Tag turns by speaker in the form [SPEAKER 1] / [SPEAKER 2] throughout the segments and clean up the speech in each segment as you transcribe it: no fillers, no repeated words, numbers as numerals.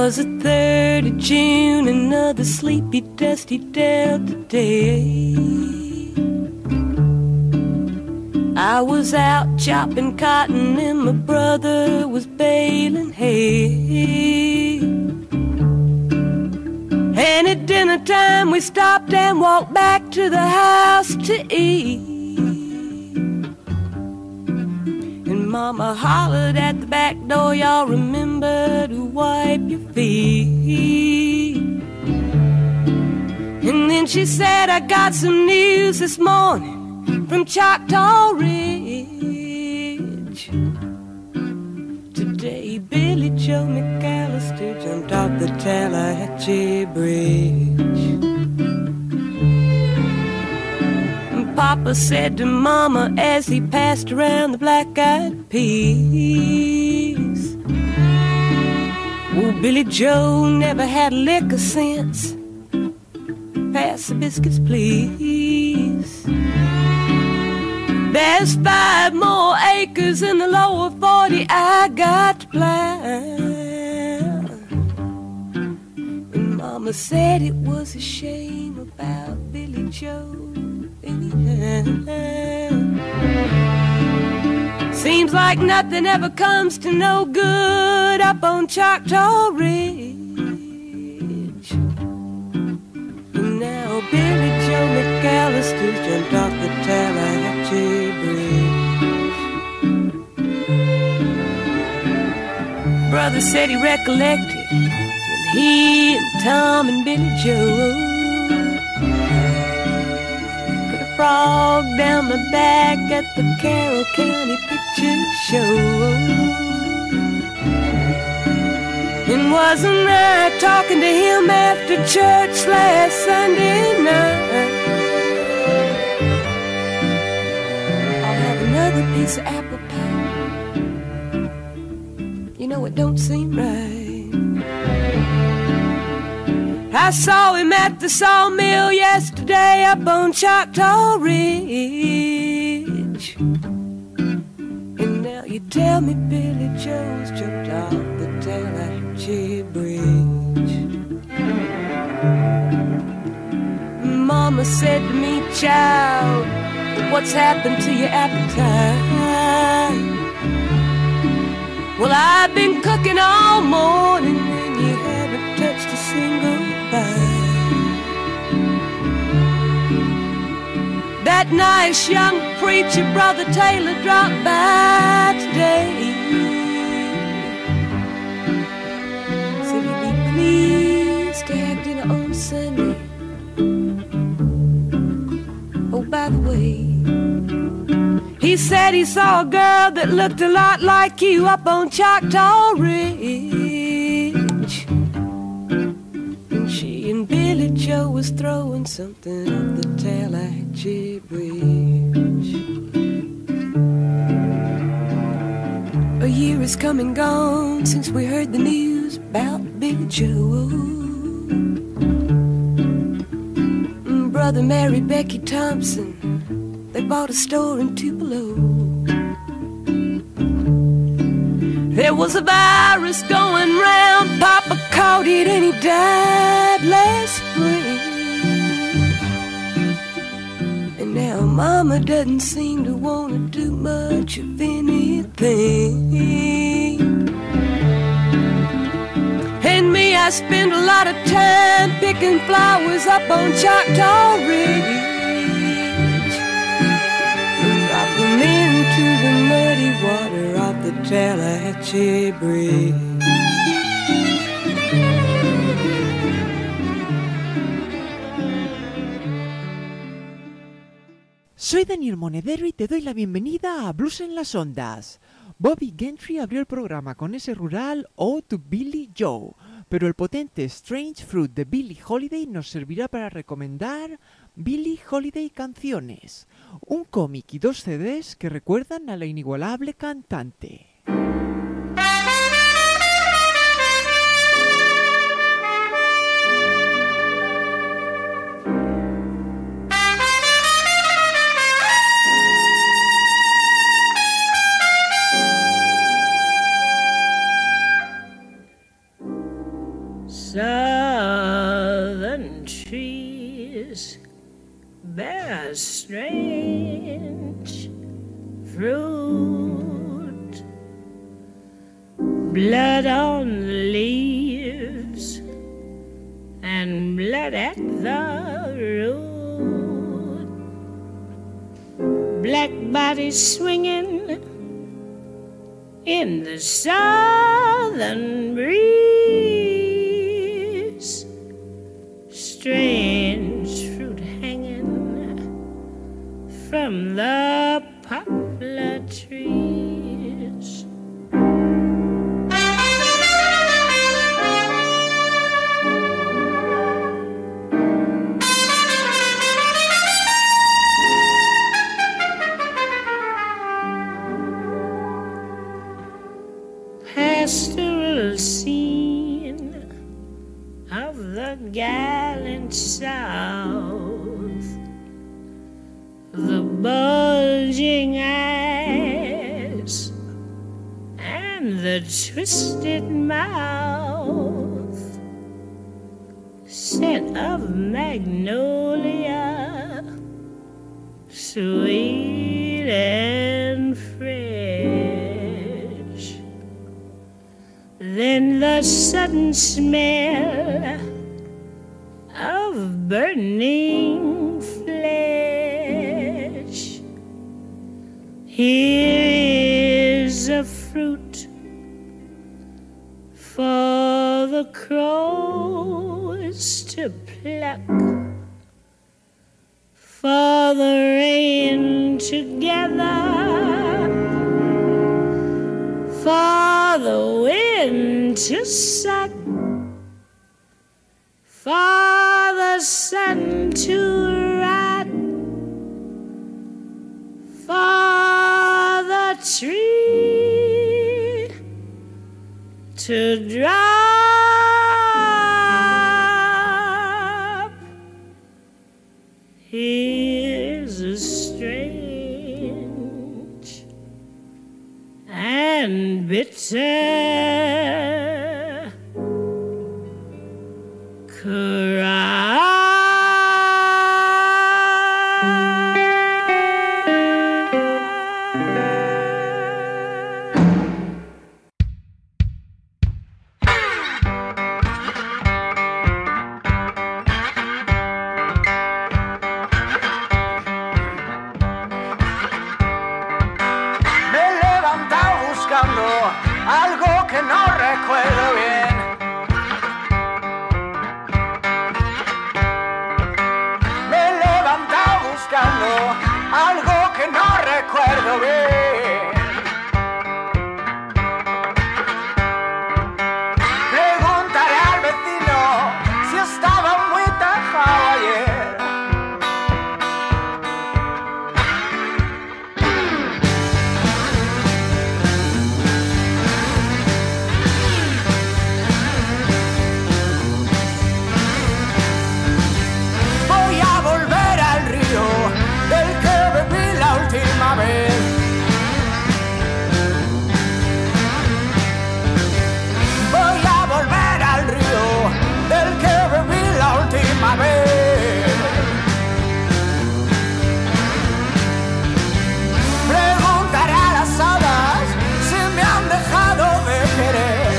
[SPEAKER 1] was the 3rd of June, another sleepy, dusty Delta day. I was out chopping cotton and my brother was baling hay. And at dinner time we stopped and walked back to the house to eat. And Mama hollered at the back door, y'all remember to wipe your feet. And then she said, I got some news this morning from Choctaw Ridge. Today Billy Joe McAllister jumped off the Tallahatchie Bridge. And Papa said to Mama as he passed around the black-eyed peas, oh, Billy Joe never had a lick of sense. Pass the biscuits, please. There's 5 more acres in the lower 40 I got to plow. And Mama said it was a shame about Billy Joe anyhow. Seems like nothing ever comes to no good up on Choctaw Ridge. And now Billy Joe McAllister jumped off the Tallahatchie Bridge. Brother said he recollected when he and Tom and Billy Joe put a frog down my back at the Carroll County Picture Show. And wasn't I talking to him after church last Sunday night? I'll have another piece of apple pie. You know it don't seem right. I saw him at the sawmill yesterday up on Choctaw Ridge. And now you tell me Billy Joe's jumped off the Tallahatchie Bridge. Mama said to me, child, what's happened to your appetite? Well, I've been cooking all morning and you haven't touched a single bite. That nice young preacher, Brother Taylor, dropped by today. Said he'd be pleased to have dinner on Sunday. Oh, by the way, he said he saw a girl that looked a lot like you up on Choctaw Ridge. And she and Billy Joe was throwing something up the Tallahatchie Bridge. A year is come and gone since we heard the news about Billy Joe. Brother married Becky Thompson. They bought a store in Tupelo. There was a virus going round. Papa caught it and he died last spring. And now Mama doesn't seem to want to do much of anything. And me, I spend a lot of time picking flowers up on Choctaw Ridge. Drop them into the muddy water off the Tallahatchie Bridge.
[SPEAKER 2] Soy Daniel Monedero y te doy la bienvenida a Blues en las Ondas. Bobby Gentry abrió el programa con ese rural Ode to Billy Joe, pero el potente Strange Fruit de Billie Holiday nos servirá para recomendar Billie Holiday Canciones, un cómic y 2 CDs que recuerdan a la inigualable cantante.
[SPEAKER 3] strange fruit. Blood on the leaves and blood at the root. Black bodies swinging in the southern breeze. Strange fruit hanging from the poplar trees. Pastoral scene of the gallant South, the bulging eyes and the twisted mouth, scent of magnolia, sweet and fresh. Then the sudden smell of burning flesh. Here is a fruit for the crows to pluck, for the rain to gather, for the wind to suck, for the sun to rot, for the tree to drop. Here's a strange and bitter cry.
[SPEAKER 4] Me he levantado buscando algo que no recuerdo bien. Me he levantado buscando algo que no recuerdo bien. Preguntaré al vecino si estaba muy tajado ayer. Voy a volver al río del que bebí la última vez. Voy a volver al río del que bebí la última vez. Preguntaré a las hadas si me han dejado de querer.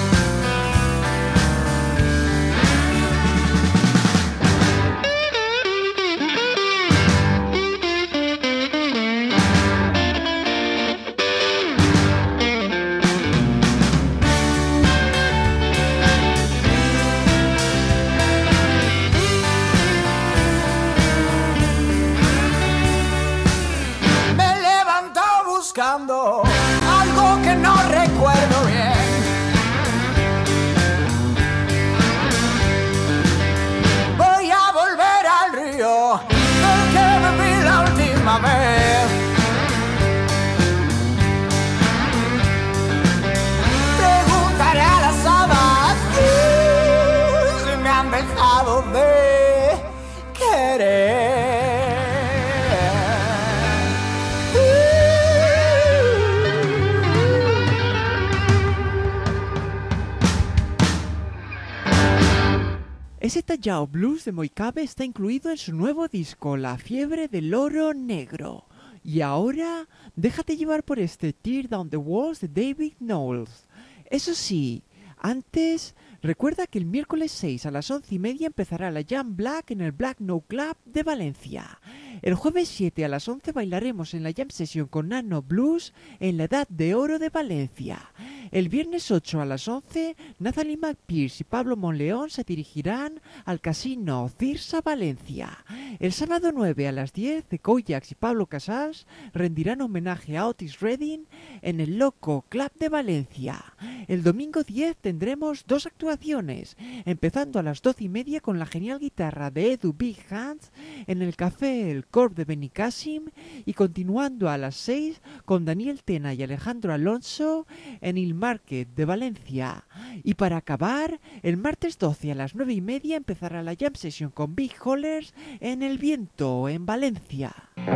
[SPEAKER 4] Me he levantado buscando algo que no recuerdo bien. Voy a volver al río del que bebí la última vez. Preguntaré a las hadas si me han dejado de querer.
[SPEAKER 2] Ese tallao blues de Moicabe está incluido en su nuevo disco, La fiebre del oro negro. Y ahora, déjate llevar por este Tear Down the Walls de David Knowles. Eso sí, antes, recuerda que el miércoles 6 a las 11:30 empezará la Jam Black en el Black No Club de Valencia. El jueves 7 a las 11 bailaremos en la Jam Session con Nano Blues en la Edad de Oro de Valencia. El viernes 8 a las 11, Nathalie McPierce y Pablo Monleón se dirigirán al Casino Cirsa Valencia. El sábado 9 a las 10, The Kojaks y Pablo Casals rendirán homenaje a Otis Redding en el Loco Club de Valencia. El domingo 10 tendremos dos actuaciones, empezando a las 12:30 con la genial guitarra de Edu Big Hands en el Café El Corb de Benicàssim y continuando a las 6 con Daniel Tena y Alejandro Alonso en el Market de Valencia. Y para acabar, el martes 12 a las 9:30 empezará la Jam Session con Big Hollers en El Viento, en Valencia.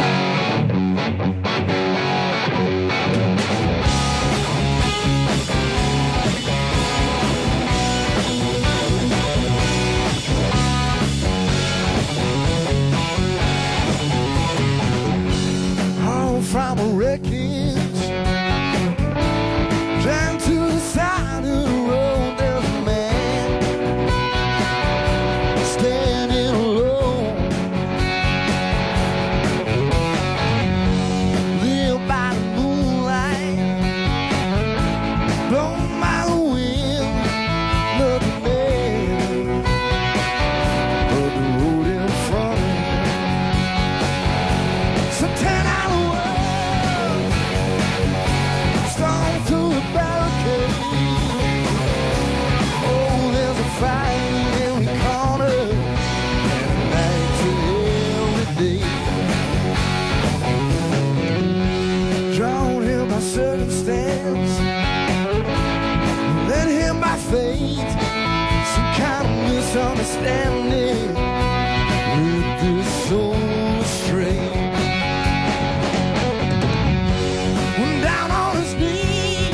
[SPEAKER 5] From a wreckage down to the side of the road, there's a man standing alone, live by the moonlight, blown by the wind, nothing there but the road in front of him. So turn out the world through the barricade. Oh, there's a fight in every corner, and a night to every day. Drawn here by circumstance, led here by fate, some kind of misunderstanding with this soul astray. Down on his knees,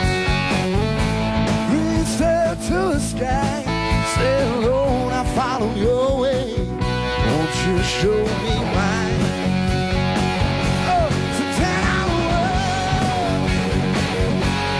[SPEAKER 5] reached there to the sky, said, Lord, I follow your way, won't you show me mine? Oh, so turn out the world,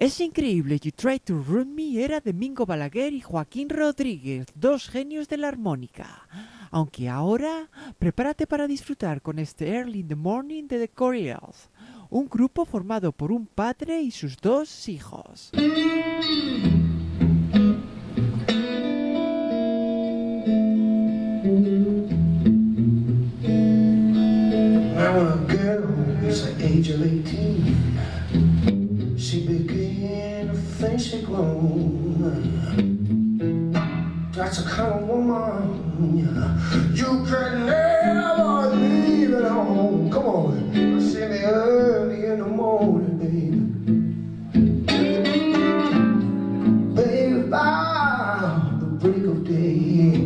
[SPEAKER 2] Es increíble, You Tried to Ruin Me era de Mingo Balaguer y Joaquín Rodríguez, dos genios de la armónica. Aunque ahora, prepárate para disfrutar con este Early in the Morning de The Coreals, un grupo formado por un padre y sus dos hijos.
[SPEAKER 5] Now a girl is the age of 18. She began to think she grown. That's the kind of woman you can never leave at home. Come on, see me early in the morning, baby. Baby, by the break of day.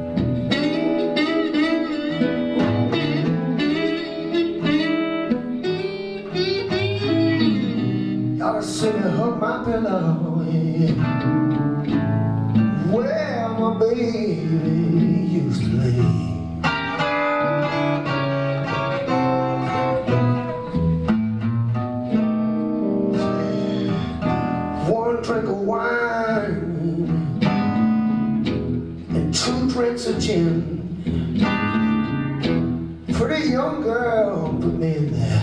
[SPEAKER 5] Y'all see me hug my pillow, yeah. Where my baby used to lay. One drink of wine and 2 drinks of gin. Pretty young girl put me in there.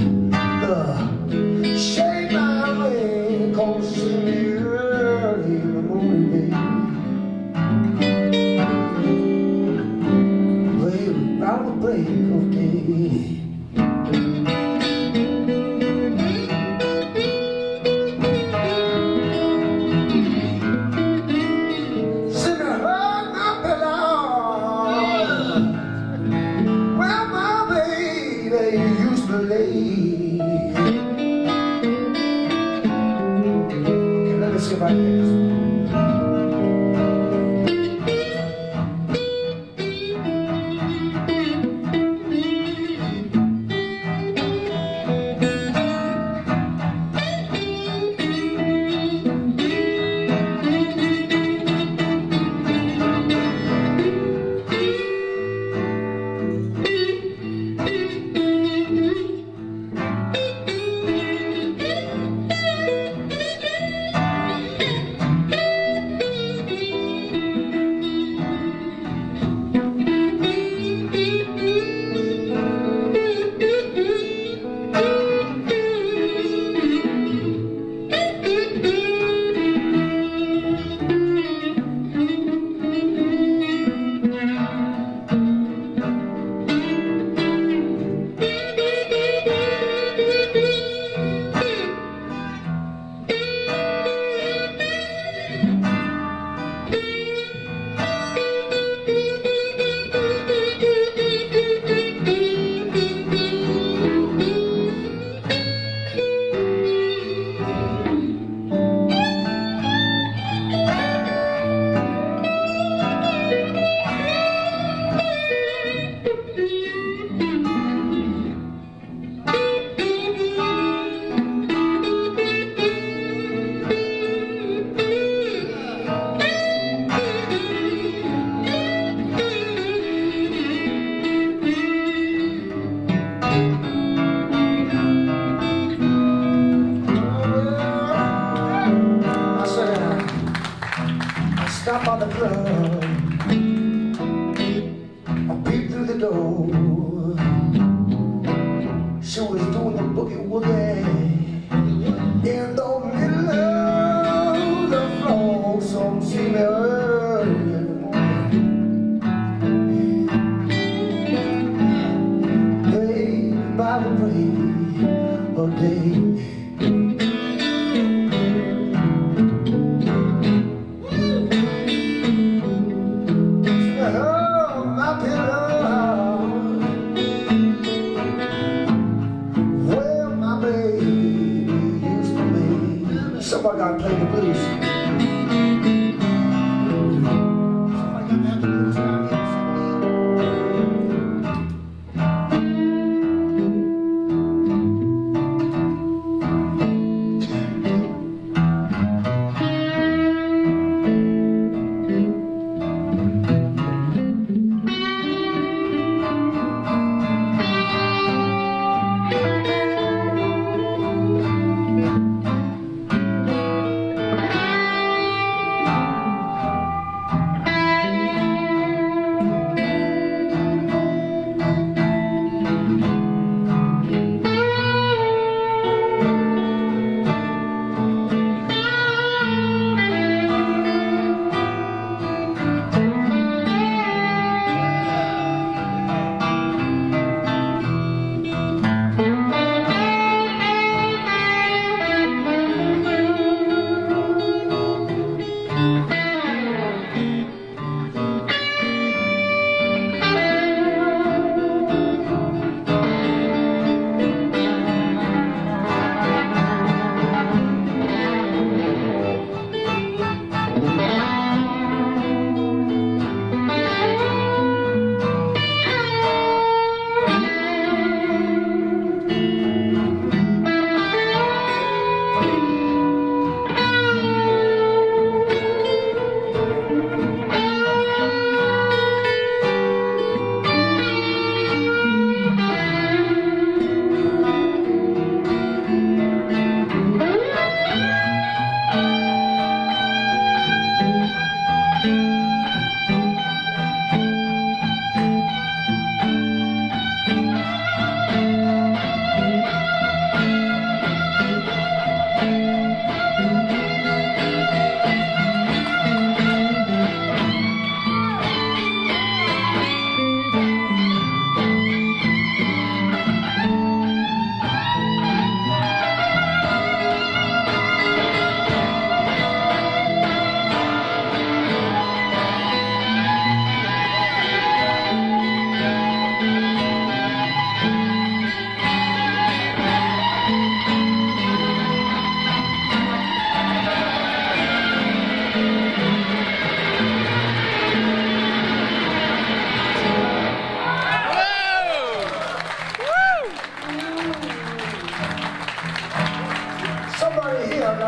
[SPEAKER 5] Shake my hand, come see me early in the morning, baby. Baby, round the break of day. See me hug my pillow, where my baby used to lay. See if I can get this. Stop by the club, I peeped through the door. She was doing the boogie woogie in the middle of the floor. Some see me early in the morning, baby, by the break of day. Somebody gotta play the blues. Somebody gotta have the blues down here.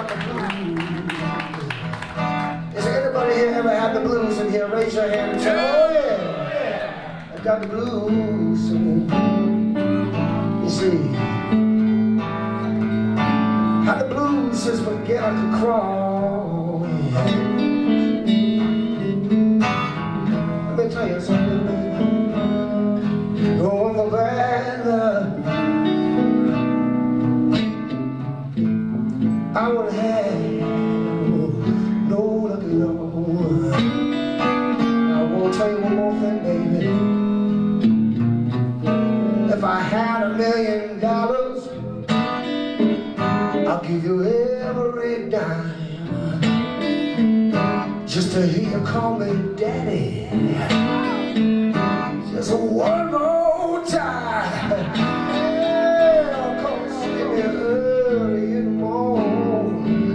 [SPEAKER 5] got the blues. Is there anybody here ever had the blues in here? Raise your hand and say, oh yeah, I got the blues. You see, how the blues just began to crawl. Let me tell you something, baby. Oh, the bad I would have no lucky Lord. I want to tell you one more thing, baby. If I had $1 million, I'll give you every dime just to hear you call me daddy. Just one more time. Yeah, come see me early in the morning.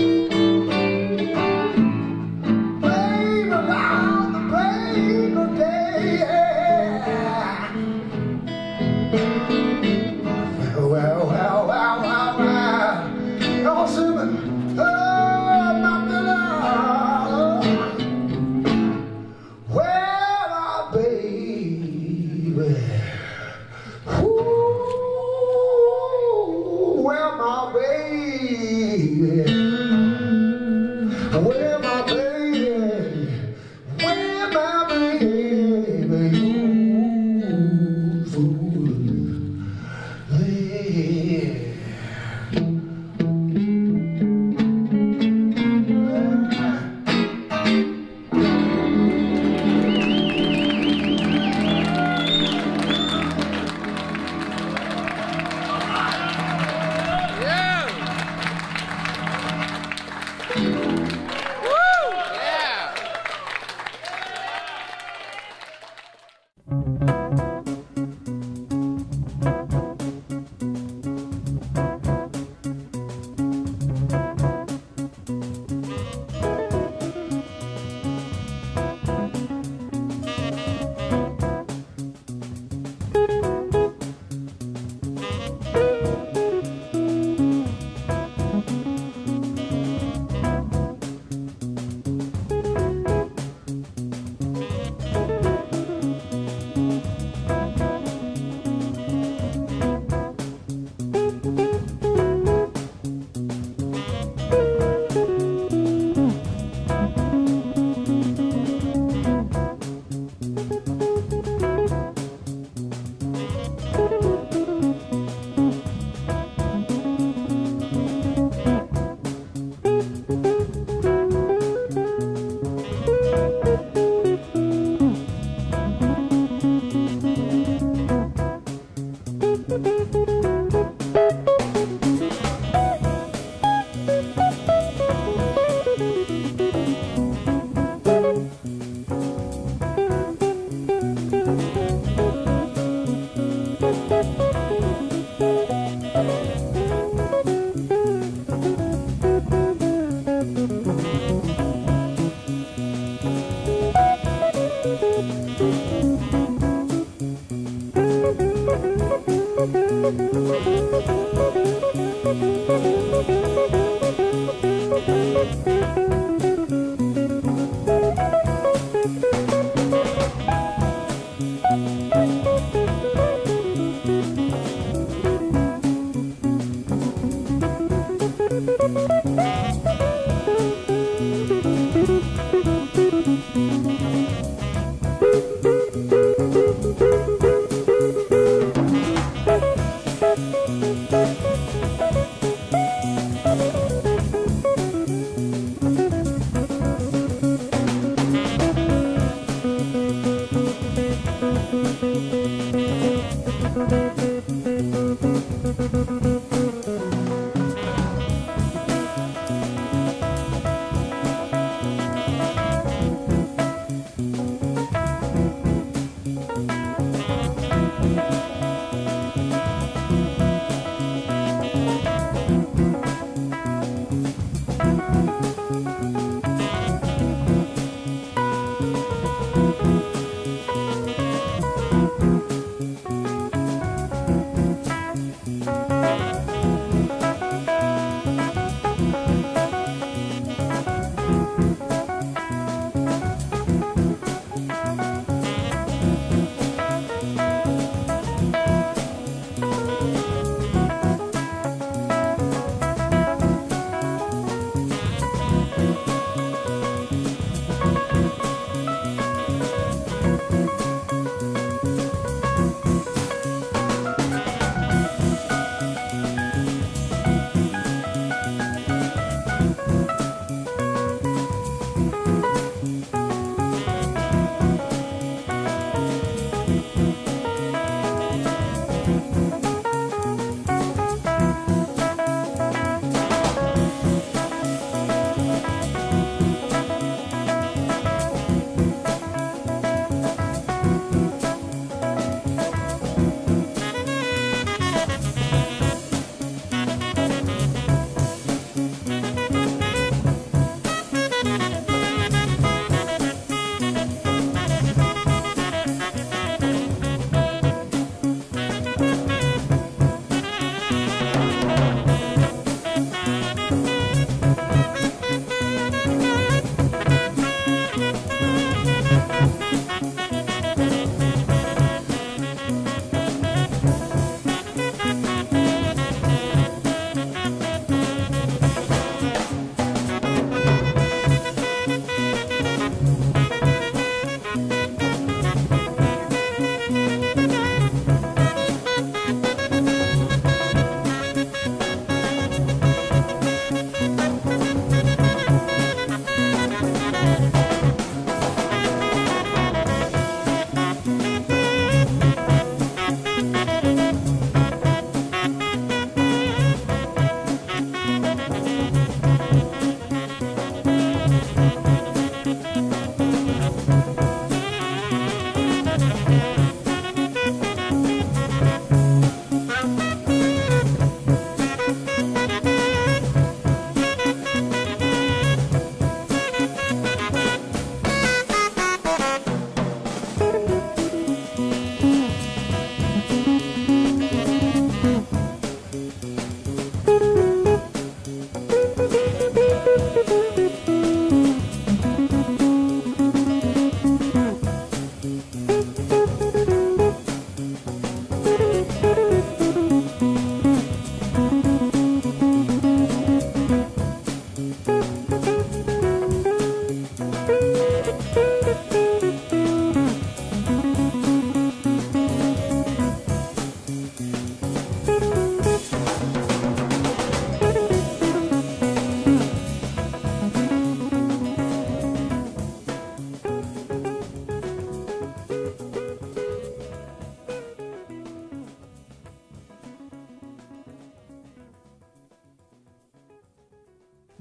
[SPEAKER 5] Baby, around the break of day. Well. Y'all see me? Oh, my love. Well, my baby. Ooh, well, my baby. Well, my baby. Well, my baby. Ooh, fool. Yeah.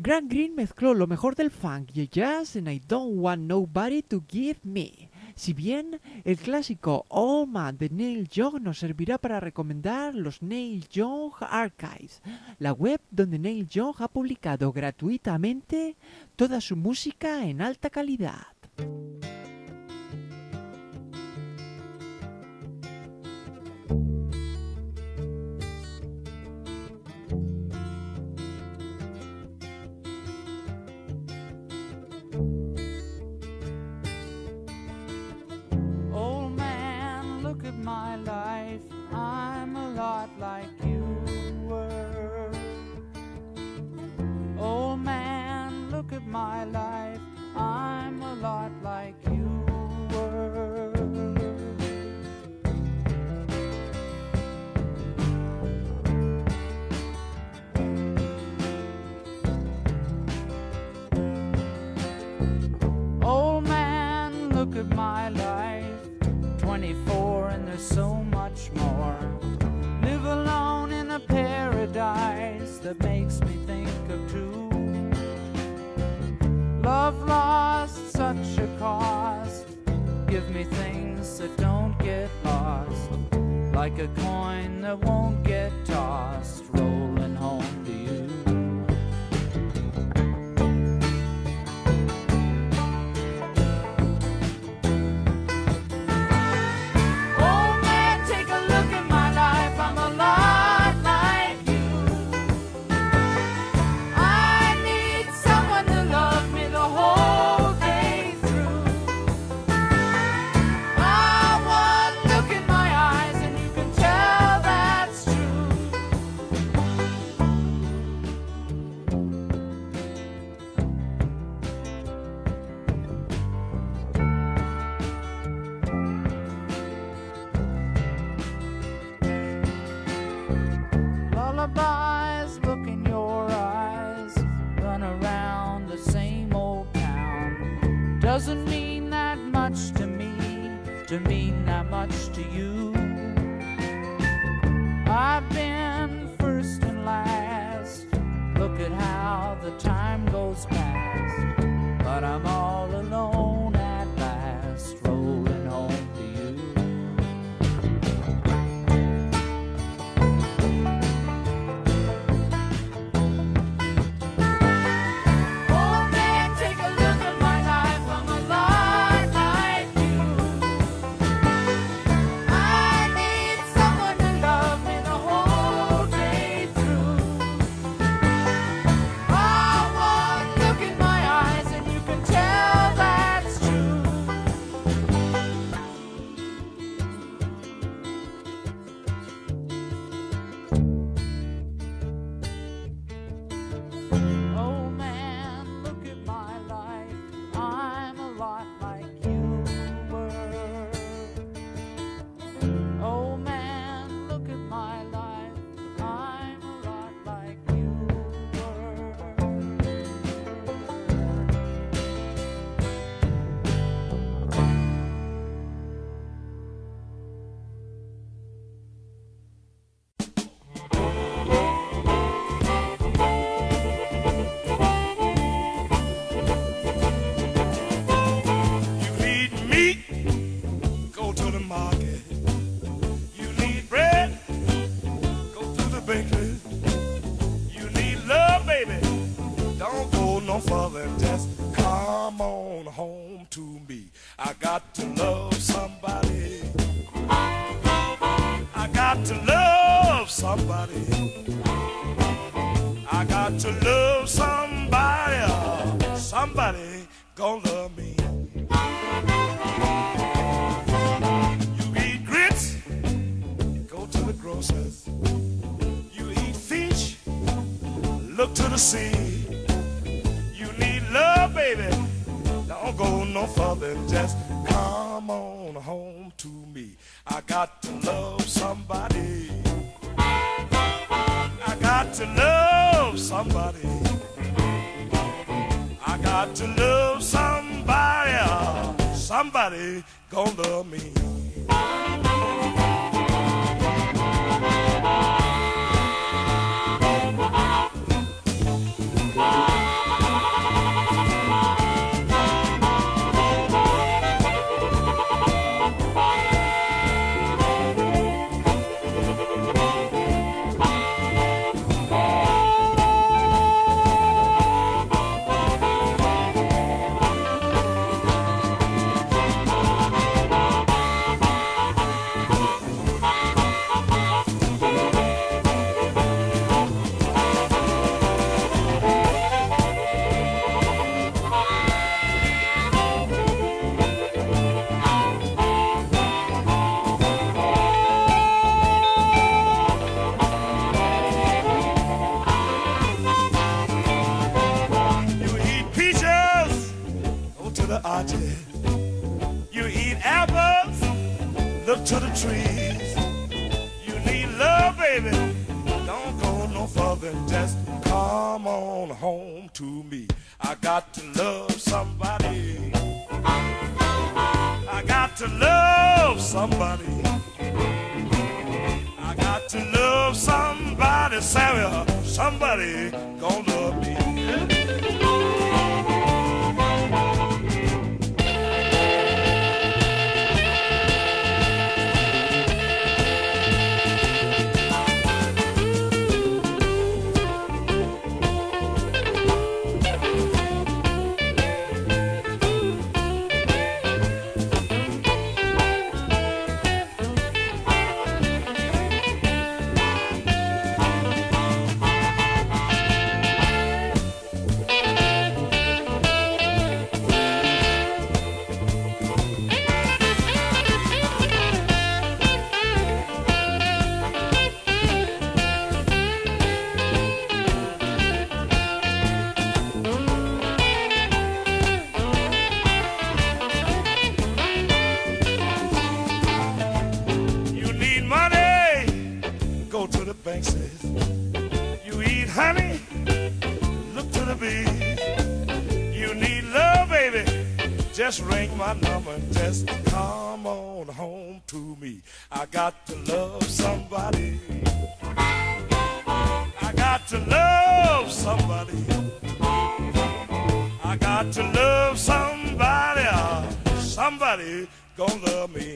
[SPEAKER 2] Grant Green mezcló lo mejor del funk y el jazz en I Don't Want Nobody to Give Me. Si bien el clásico All Man de Neil Young nos servirá para recomendar los Neil Young Archives, la web donde Neil Young ha publicado gratuitamente toda su música en alta calidad.
[SPEAKER 6] My life, I'm a lot like you were. Oh man, look at my life, I'm a lot like you were. Oh man, look at my life, 24 and there's so much more. Live alone in a paradise that makes me think of two. Love lost, such a cost. Give me things that don't get lost, like a coin that won't get tossed, rolling home to you. Lullabies, look in your eyes, run around the same old town. Doesn't mean that much to me, to mean that much to you. I've been first and last, look at how the time goes past, but I'm all alone at last, rolling home to you.
[SPEAKER 5] Somebody gonna love me.
[SPEAKER 7] watch it. You eat apples, look to the trees. You need love, baby, don't go no further, just come on home to me. I got to love somebody. I got to love somebody. I got to love somebody, Samuel. Somebody gonna love me. You eat honey, look to the bees. You need love, baby, just ring my number, just come on home to me. I got to love somebody. I got to love somebody. I got to love somebody. Somebody gonna love me.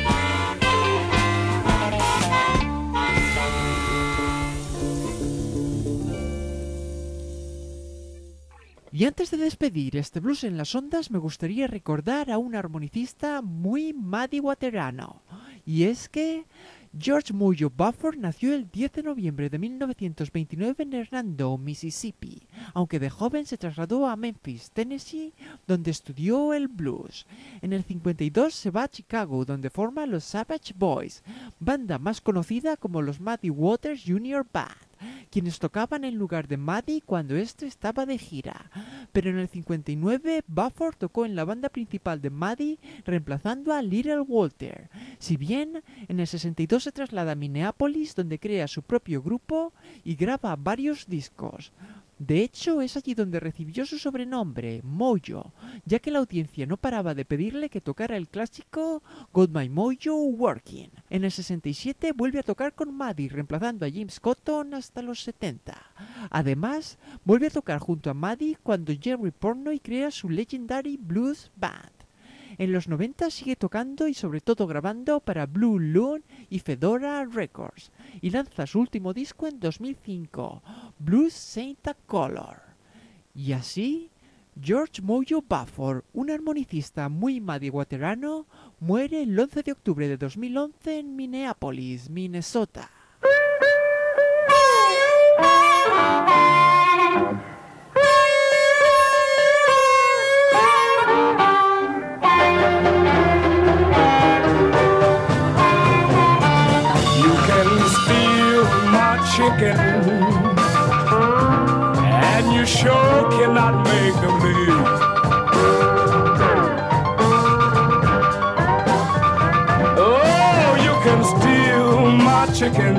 [SPEAKER 2] Y antes de despedir este blues en las ondas, me gustaría recordar a un armonicista muy madiguaterano. Y es que George Mojo Buford nació el 10 de noviembre de 1929 en Hernando, Mississippi, aunque de joven se trasladó a Memphis, Tennessee, donde estudió el blues. En el 52 se va a Chicago, donde forma los Savage Boys, banda más conocida como los Muddy Waters Jr. Band, quienes tocaban en lugar de Muddy cuando este estaba de gira. Pero en el 59 Buford tocó en la banda principal de Muddy, reemplazando a Little Walter. Si bien en el 62 se traslada a Minneapolis, donde crea su propio grupo y graba varios discos. De hecho, es allí donde recibió su sobrenombre, Mojo, ya que la audiencia no paraba de pedirle que tocara el clásico Got My Mojo Working. En el 67 vuelve a tocar con Muddy, reemplazando a James Cotton hasta los 70. Además, vuelve a tocar junto a Muddy cuando Jerry Pornoy crea su Legendary Blues Band. En los 90 sigue tocando y sobre todo grabando para Blue Loon y Fedora Records, y lanza su último disco en 2005, Blues Santa Color. Y así, George Mojo Buford, un armonicista muy madiguaterano, muere el 11 de octubre de 2011 en Minneapolis, Minnesota.
[SPEAKER 4] Chicken, and you sure cannot make them leave. Oh, you can steal my chicken,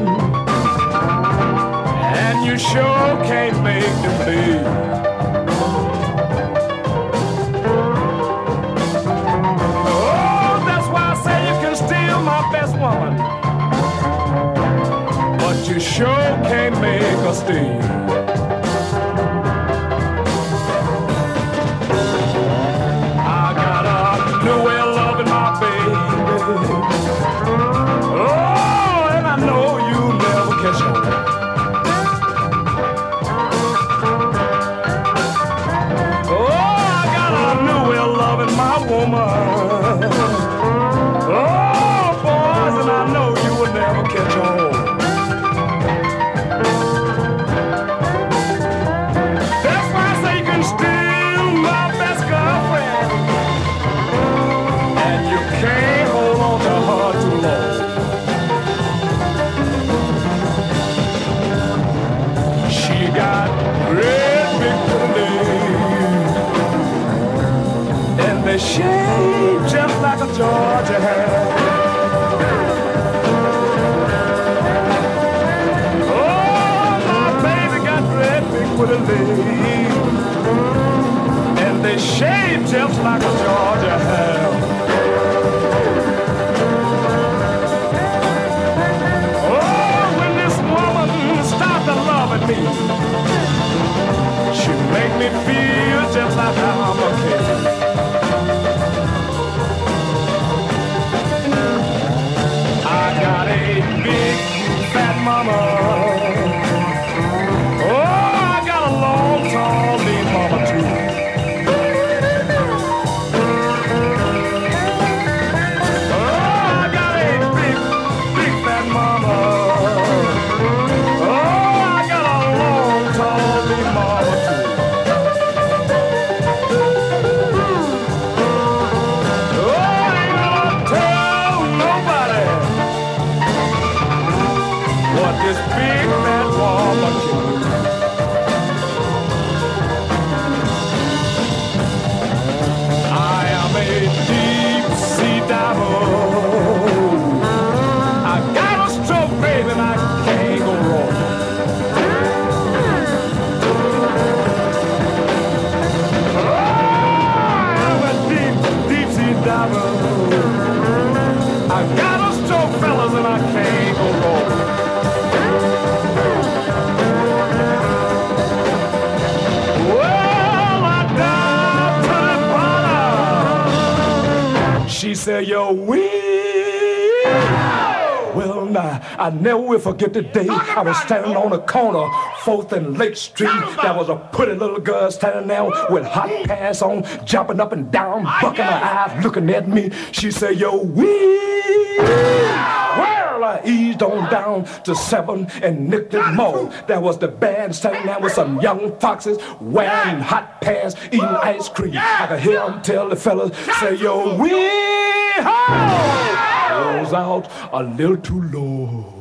[SPEAKER 4] and you sure can't make them leave. Oh, that's why I say you can steal my best woman, you sure can't make a stay. I got a new way of loving my baby. Oh, and I know you'll never catch on. Oh, I got a new way of loving my woman. Oh, boys, and I know you will never catch on. pretty lady, and they shave just like a Georgia ham. Oh, when this woman started loving me, she make me feel just like I'm a king. I got a big fat mama. Oh, I got a long, tall, lean mama too. Oh, I got a big fat mama. Oh, I got a long, tall, lean mama too. Oh, I ain't gonna tell nobody what this big fat woman can do. I am a deep sea diver. I got a stroke, baby, and I can't go wrong. Oh, I'm a deep sea diver. I got a stroke, fellas, and I can't go wrong. Well, I dive to the bottom. She said, you're weak. Well, now, I never will forget the day I was standing on the corner, 4th and Lake Street. There was a pretty little girl standing there with hot pants on, jumping up and down, bucking her eyes, looking at me. She said, you're weak. Well, I eased on down to 7th and Nicholas Mall. There was the band standing there with some young foxes wearing hot pants, eating ice cream. I could hear them tell the fellas, say, yo, we goes out a little too low.